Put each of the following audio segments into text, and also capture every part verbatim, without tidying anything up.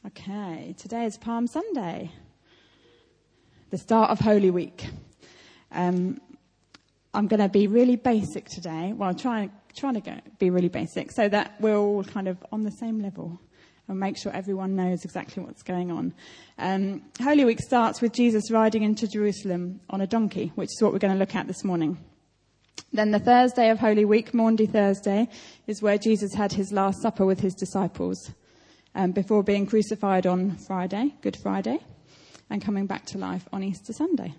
Okay, today is Palm Sunday, the start of Holy Week. Um, I'm going to be really basic today. Well, I'm trying, trying to go, be really basic so that we're all kind of on the same level and make sure everyone knows exactly what's going on. Um, Holy Week starts with Jesus riding into Jerusalem on a donkey, which is what we're going to look at this morning. Then the Thursday of Holy Week, Maundy Thursday, is where Jesus had his Last Supper with his disciples um, before being crucified on Friday, Good Friday, and coming back to life on Easter Sunday.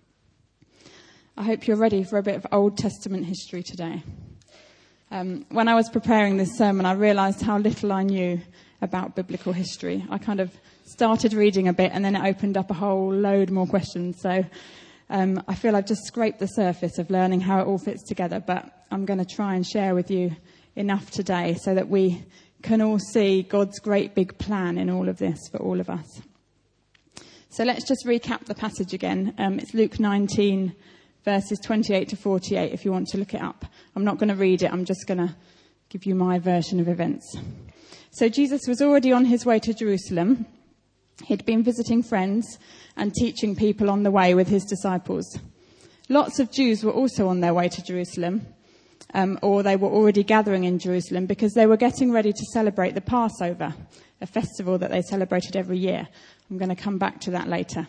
I hope you're ready for a bit of Old Testament history today. Um, when I was preparing this sermon, I realised how little I knew about biblical history. I kind of started reading a bit and then it opened up a whole load more questions. So um, I feel I've just scraped the surface of learning how it all fits together, but I'm going to try and share with you enough today so that we can all see God's great big plan in all of this for all of us. So let's just recap the passage again. Um, it's Luke nineteen, verses twenty-eight to forty-eight, if you want to look it up. I'm not going to read it. I'm just going to give you my version of events. So Jesus was already on his way to Jerusalem. He'd been visiting friends and teaching people on the way with his disciples. Lots of Jews were also on their way to Jerusalem, um, or they were already gathering in Jerusalem because they were getting ready to celebrate the Passover, a festival that they celebrated every year. I'm going to come back to that later.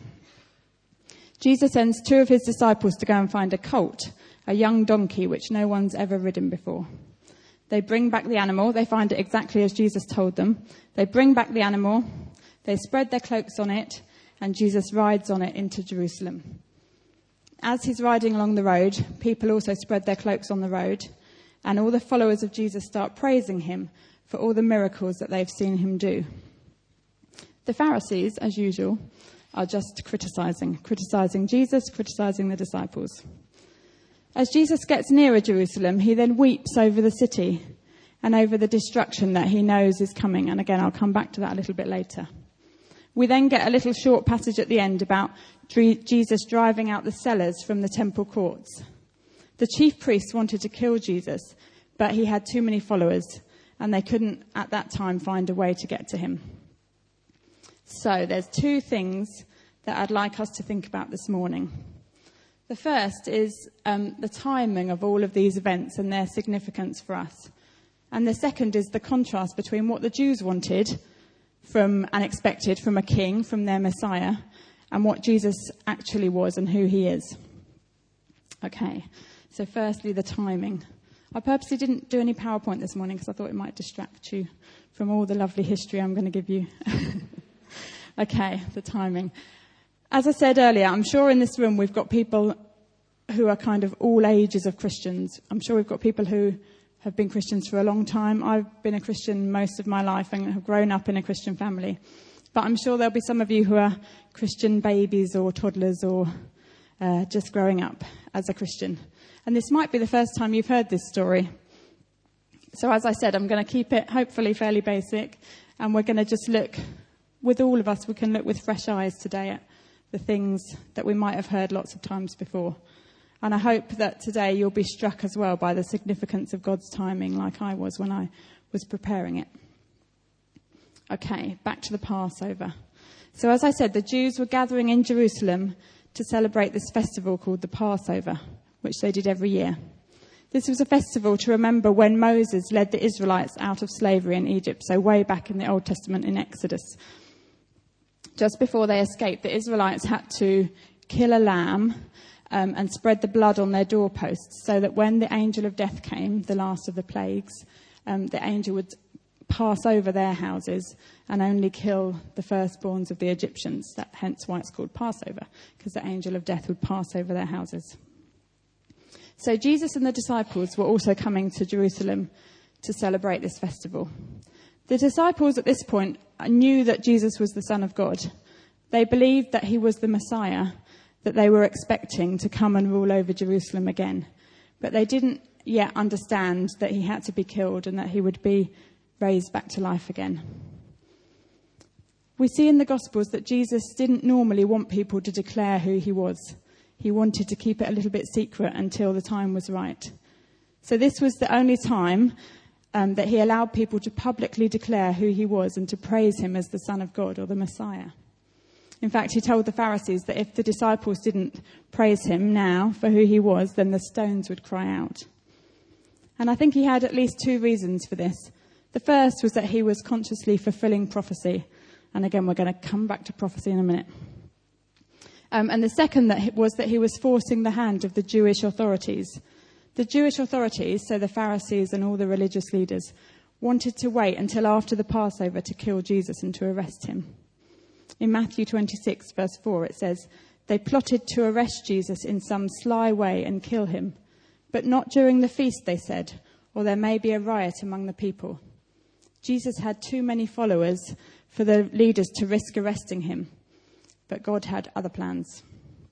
Jesus sends two of his disciples to go and find a colt, a young donkey which no one's ever ridden before. They bring back the animal. They find it exactly as Jesus told them. They bring back the animal. They spread their cloaks on it, and Jesus rides on it into Jerusalem. As he's riding along the road, people also spread their cloaks on the road, and all the followers of Jesus start praising him for all the miracles that they've seen him do. The Pharisees, as usual, are just criticising, criticising Jesus, criticising the disciples. As Jesus gets nearer Jerusalem, he then weeps over the city and over the destruction that he knows is coming. And again, I'll come back to that a little bit later. We then get a little short passage at the end about Jesus driving out the sellers from the temple courts. The chief priests wanted to kill Jesus, but he had too many followers, and they couldn't at that time find a way to get to him. So there's two things that I'd like us to think about this morning. The first is um, the timing of all of these events and their significance for us. And the second is the contrast between what the Jews wanted from and expected from a king, from their Messiah, and what Jesus actually was and who he is. Okay, so firstly, the timing. I purposely didn't do any PowerPoint this morning because I thought it might distract you from all the lovely history I'm going to give you. Okay, the timing. As I said earlier, I'm sure in this room we've got people who are kind of all ages of Christians. I'm sure we've got people who have been Christians for a long time. I've been a Christian most of my life and have grown up in a Christian family. But I'm sure there'll be some of you who are Christian babies or toddlers or uh, just growing up as a Christian. And this might be the first time you've heard this story. So as I said, I'm going to keep it hopefully fairly basic. And we're going to just look, with all of us, we can look with fresh eyes today at the things that we might have heard lots of times before. And I hope that today you'll be struck as well by the significance of God's timing, like I was when I was preparing it. Okay, back to the Passover. So as I said, the Jews were gathering in Jerusalem to celebrate this festival called the Passover, which they did every year. This was a festival to remember when Moses led the Israelites out of slavery in Egypt, so way back in the Old Testament in Exodus. Just before they escaped, the Israelites had to kill a lamb um, and spread the blood on their doorposts so that when the angel of death came, the last of the plagues, um, the angel would pass over their houses and only kill the firstborns of the Egyptians. That, hence why it's called Passover, because the angel of death would pass over their houses. So Jesus and the disciples were also coming to Jerusalem to celebrate this festival. The disciples at this point knew that Jesus was the Son of God. They believed that he was the Messiah that they were expecting to come and rule over Jerusalem again. But they didn't yet understand that he had to be killed and that he would be raised back to life again. We see in the Gospels that Jesus didn't normally want people to declare who he was. He wanted to keep it a little bit secret until the time was right. So this was the only time um, that he allowed people to publicly declare who he was and to praise him as the Son of God or the Messiah. In fact, he told the Pharisees that if the disciples didn't praise him now for who he was, then the stones would cry out. And I think he had at least two reasons for this. The first was that he was consciously fulfilling prophecy. And again, we're going to come back to prophecy in a minute. Um, and the second that was that he was forcing the hand of the Jewish authorities. The Jewish authorities, so the Pharisees and all the religious leaders, wanted to wait until after the Passover to kill Jesus and to arrest him. In Matthew twenty-six, verse four, it says, "They plotted to arrest Jesus in some sly way and kill him. But not during the feast," they said, "or there may be a riot among the people." Jesus had too many followers for the leaders to risk arresting him. But God had other plans.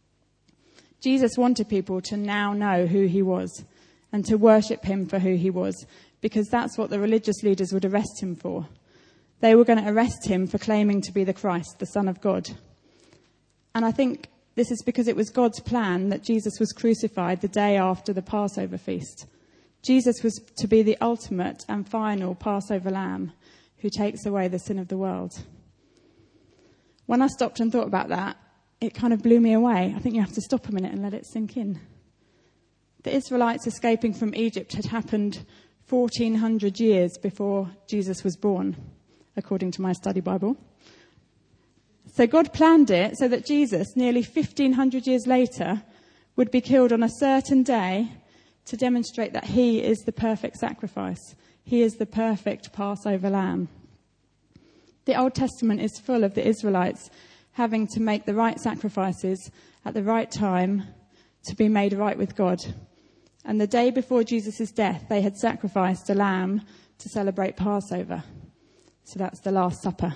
Jesus wanted people to now know who he was and to worship him for who he was, because that's what the religious leaders would arrest him for. They were going to arrest him for claiming to be the Christ, the Son of God. And I think this is because it was God's plan that Jesus was crucified the day after the Passover feast. Jesus was to be the ultimate and final Passover lamb who takes away the sin of the world. When I stopped and thought about that, it kind of blew me away. I think you have to stop a minute and let it sink in. The Israelites escaping from Egypt had happened fourteen hundred years before Jesus was born, according to my study Bible. So God planned it so that Jesus, nearly fifteen hundred years later, would be killed on a certain day to demonstrate that he is the perfect sacrifice. He is the perfect Passover lamb. The Old Testament is full of the Israelites having to make the right sacrifices at the right time to be made right with God. And the day before Jesus' death, they had sacrificed a lamb to celebrate Passover. So that's the Last Supper.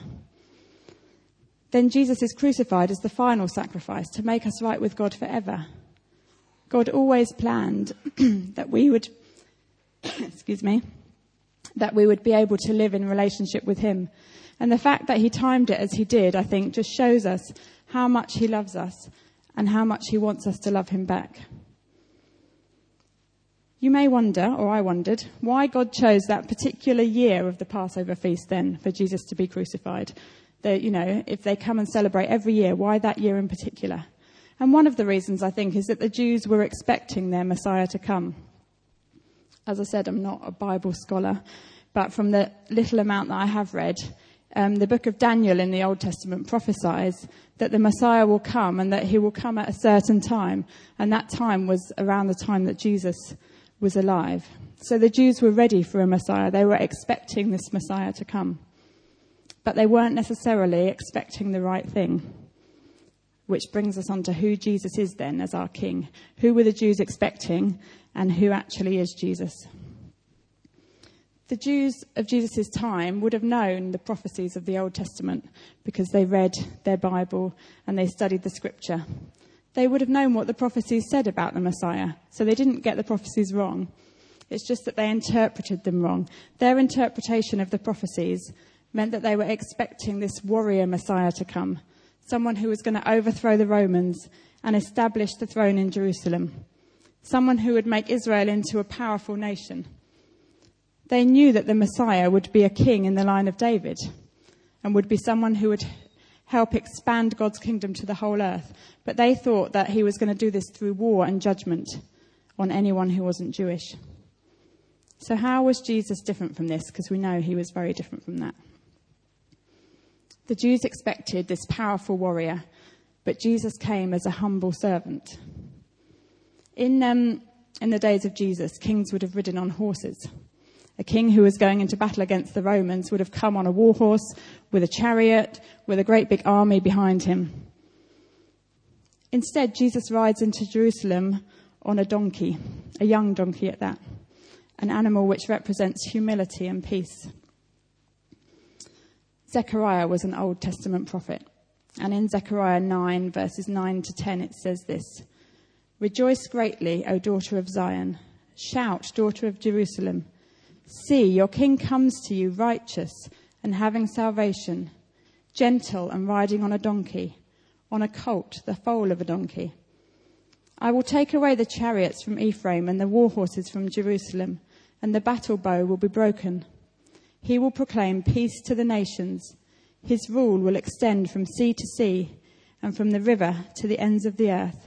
Then Jesus is crucified as the final sacrifice to make us right with God forever. God always planned that we would, excuse me, that we would be able to live in relationship with him. And the fact that he timed it as he did, I think, just shows us how much he loves us and how much he wants us to love him back. You may wonder, or I wondered, why God chose that particular year of the Passover feast then for Jesus to be crucified. The, you know, if they come and celebrate every year, why that year in particular? And one of the reasons, I think, is that the Jews were expecting their Messiah to come. As I said, I'm not a Bible scholar, but from the little amount that I have read, um, the book of Daniel in the Old Testament prophesies that the Messiah will come and that he will come at a certain time. And that time was around the time that Jesus was alive. So the Jews were ready for a Messiah. They were expecting this Messiah to come. But they weren't necessarily expecting the right thing. Which brings us on to who Jesus is then as our king. Who were the Jews expecting and who actually is Jesus? The Jews of Jesus' time would have known the prophecies of the Old Testament because they read their Bible and they studied the scripture. They would have known what the prophecies said about the Messiah, so they didn't get the prophecies wrong. It's just that they interpreted them wrong. Their interpretation of the prophecies meant that they were expecting this warrior Messiah to come, someone who was going to overthrow the Romans and establish the throne in Jerusalem, someone who would make Israel into a powerful nation. They knew that the Messiah would be a king in the line of David and would be someone who would help expand God's kingdom to the whole earth. But they thought that he was going to do this through war and judgment on anyone who wasn't Jewish. So how was Jesus different from this? Because we know he was very different from that. The Jews expected this powerful warrior, but Jesus came as a humble servant. In, um, in the days of Jesus, kings would have ridden on horses. A king who was going into battle against the Romans would have come on a war horse with a chariot, with a great big army behind him. Instead, Jesus rides into Jerusalem on a donkey, a young donkey at that, an animal which represents humility and peace. Zechariah was an Old Testament prophet, and in Zechariah nine, verses nine to ten, it says this: "Rejoice greatly, O daughter of Zion. Shout, daughter of Jerusalem. See, your king comes to you righteous and having salvation, gentle and riding on a donkey, on a colt, the foal of a donkey. I will take away the chariots from Ephraim and the war horses from Jerusalem, and the battle bow will be broken. He will proclaim peace to the nations. His rule will extend from sea to sea and from the river to the ends of the earth.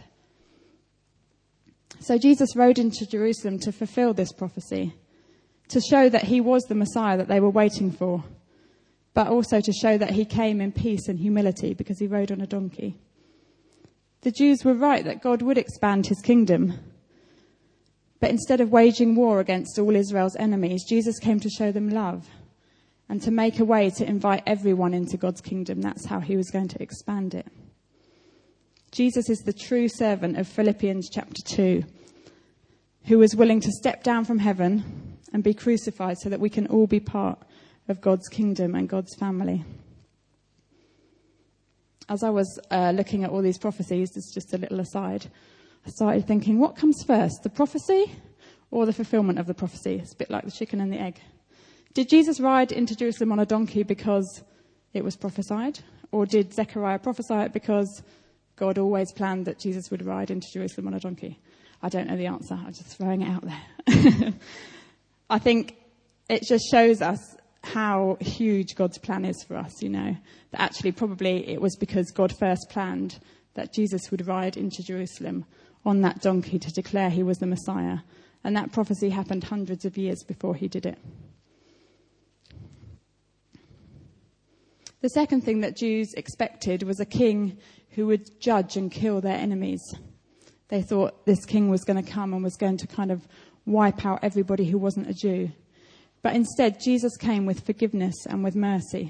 So Jesus rode into Jerusalem to fulfill this prophecy, to show that he was the Messiah that they were waiting for, but also to show that he came in peace and humility because he rode on a donkey. The Jews were right that God would expand his kingdom. But instead of waging war against all Israel's enemies, Jesus came to show them love and to make a way to invite everyone into God's kingdom. That's how he was going to expand it. Jesus is the true servant of Philippians chapter two, who was willing to step down from heaven and be crucified so that we can all be part of God's kingdom and God's family. As I was uh, looking at all these prophecies, this is just a little aside, I started thinking, what comes first, the prophecy or the fulfillment of the prophecy? It's a bit like the chicken and the egg. Did Jesus ride into Jerusalem on a donkey because it was prophesied? Or did Zechariah prophesy it because God always planned that Jesus would ride into Jerusalem on a donkey? I don't know the answer. I'm just throwing it out there. I think it just shows us how huge God's plan is for us, you know. That actually probably it was because God first planned that Jesus would ride into Jerusalem on that donkey to declare he was the Messiah. And that prophecy happened hundreds of years before he did it. The second thing that Jews expected was a king who would judge and kill their enemies. They thought this king was going to come and was going to kind of wipe out everybody who wasn't a Jew. But instead, Jesus came with forgiveness and with mercy.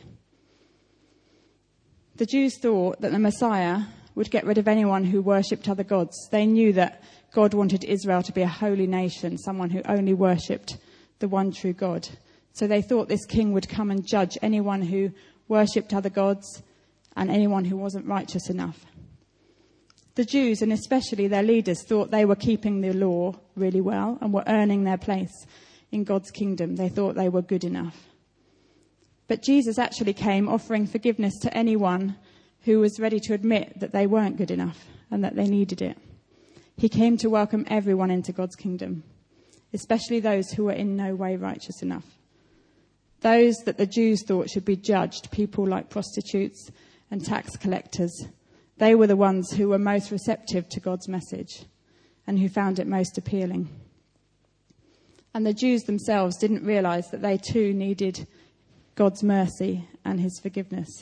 The Jews thought that the Messiah would get rid of anyone who worshipped other gods. They knew that God wanted Israel to be a holy nation, someone who only worshipped the one true God. So they thought this king would come and judge anyone who worshipped other gods and anyone who wasn't righteous enough. The Jews, and especially their leaders, thought they were keeping the law really well and were earning their place in God's kingdom. They thought they were good enough. But Jesus actually came offering forgiveness to anyone who was ready to admit that they weren't good enough and that they needed it. He came to welcome everyone into God's kingdom, especially those who were in no way righteous enough. Those that the Jews thought should be judged, people like prostitutes and tax collectors, they were the ones who were most receptive to God's message and who found it most appealing. And the Jews themselves didn't realize that they too needed God's mercy and his forgiveness.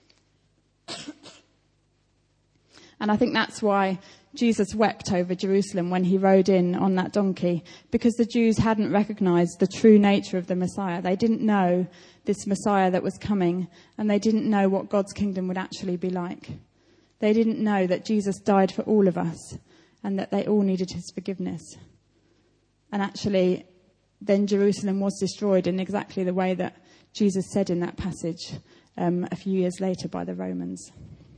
And I think that's why Jesus wept over Jerusalem when he rode in on that donkey, because the Jews hadn't recognized the true nature of the Messiah. They didn't know this Messiah that was coming, and they didn't know what God's kingdom would actually be like. They didn't know that Jesus died for all of us and that they all needed his forgiveness. And actually, then Jerusalem was destroyed in exactly the way that Jesus said in that passage um, a few years later by the Romans.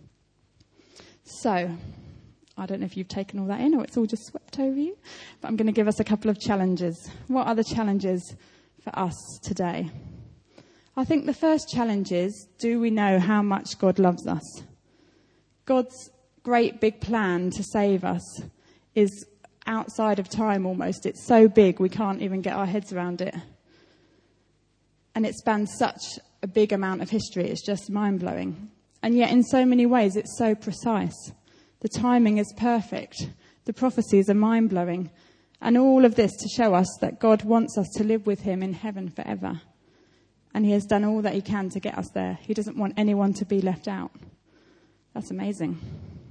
So, I don't know if you've taken all that in or it's all just swept over you, but I'm going to give us a couple of challenges. What are the challenges for us today? I think the first challenge is, do we know how much God loves us? God's great big plan to save us is outside of time almost. It's so big we can't even get our heads around it. And it spans such a big amount of history, it's just mind-blowing. And yet in so many ways it's so precise. The timing is perfect. The prophecies are mind-blowing. And all of this to show us that God wants us to live with him in heaven forever. And he has done all that he can to get us there. He doesn't want anyone to be left out. That's amazing.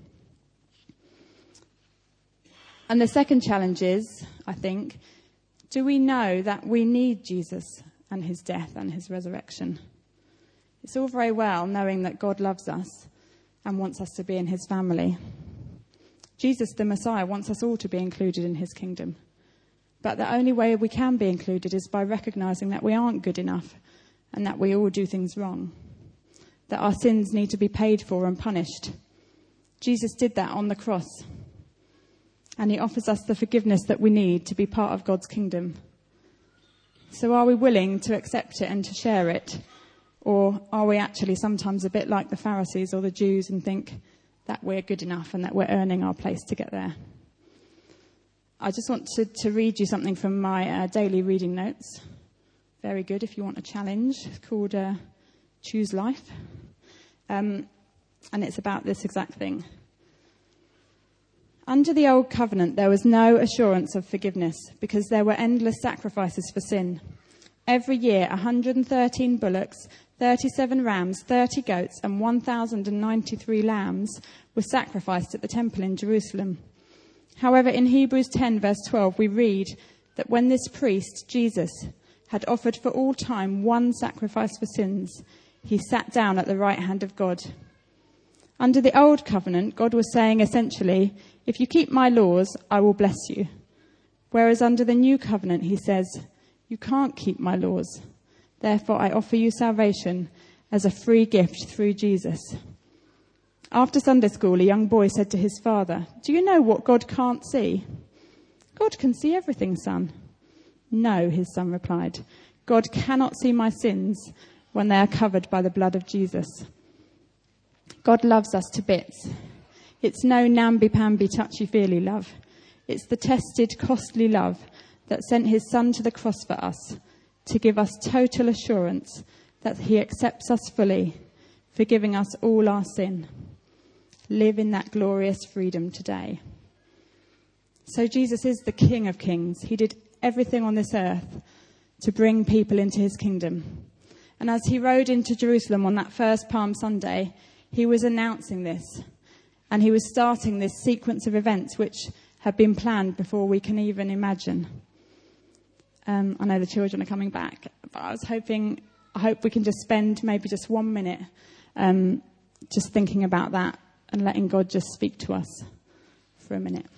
And the second challenge is, I think, do we know that we need Jesus and his death and his resurrection? It's all very well knowing that God loves us and wants us to be in his family. Jesus, the Messiah, wants us all to be included in his kingdom. But the only way we can be included is by recognizing that we aren't good enough and that we all do things wrong. That our sins need to be paid for and punished. Jesus did that on the cross. And he offers us the forgiveness that we need to be part of God's kingdom. So are we willing to accept it and to share it? Or are we actually sometimes a bit like the Pharisees or the Jews and think that we're good enough and that we're earning our place to get there? I just want to, to read you something from my uh, daily reading notes. Very good if you want a challenge. It's called uh, Choose Life. Um, and it's about this exact thing. Under the old covenant, there was no assurance of forgiveness because there were endless sacrifices for sin. Every year, one hundred thirteen bullocks, thirty-seven rams, thirty goats, and one thousand ninety-three lambs were sacrificed at the temple in Jerusalem. However, in Hebrews ten, verse twelve, we read that when this priest, Jesus, had offered for all time one sacrifice for sins, he sat down at the right hand of God. Under the old covenant, God was saying essentially, if you keep my laws, I will bless you. Whereas under the new covenant, he says, you can't keep my laws. Therefore, I offer you salvation as a free gift through Jesus. After Sunday school, a young boy said to his father, do you know what God can't see? God can see everything, son. No, his son replied. God cannot see my sins when they are covered by the blood of Jesus. God loves us to bits. It's no namby-pamby, touchy-feely love. It's the tested, costly love that sent his son to the cross for us to give us total assurance that he accepts us fully, forgiving us all our sin. Live in that glorious freedom today. So Jesus is the King of Kings. He did everything on this earth to bring people into his kingdom. And as he rode into Jerusalem on that first Palm Sunday, he was announcing this. And he was starting this sequence of events which have been planned before we can even imagine. Um, I know the children are coming back, but I was hoping, I hope we can just spend maybe just one minute um, just thinking about that and letting God just speak to us for a minute.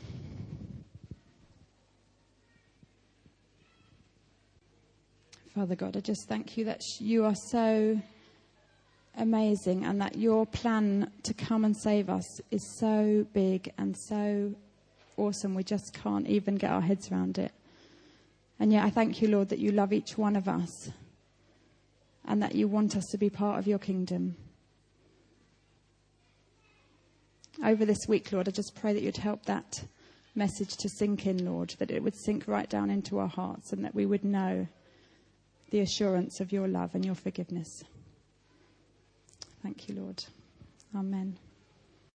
Father God, I just thank you that you are so amazing and that your plan to come and save us is so big and so awesome. We just can't even get our heads around it. And yet I thank you, Lord, that you love each one of us and that you want us to be part of your kingdom. Over this week, Lord, I just pray that you'd help that message to sink in, Lord, that it would sink right down into our hearts and that we would know the assurance of your love and your forgiveness. Thank you, Lord. Amen.